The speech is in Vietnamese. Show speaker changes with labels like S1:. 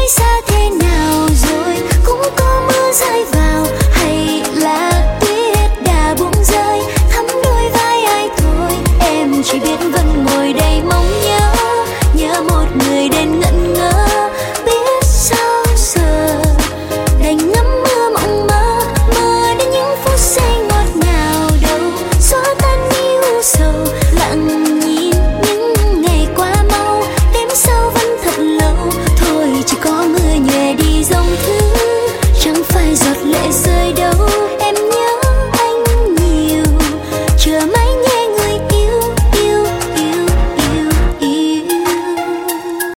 S1: xa thế nào rồi cũng có mưa rơi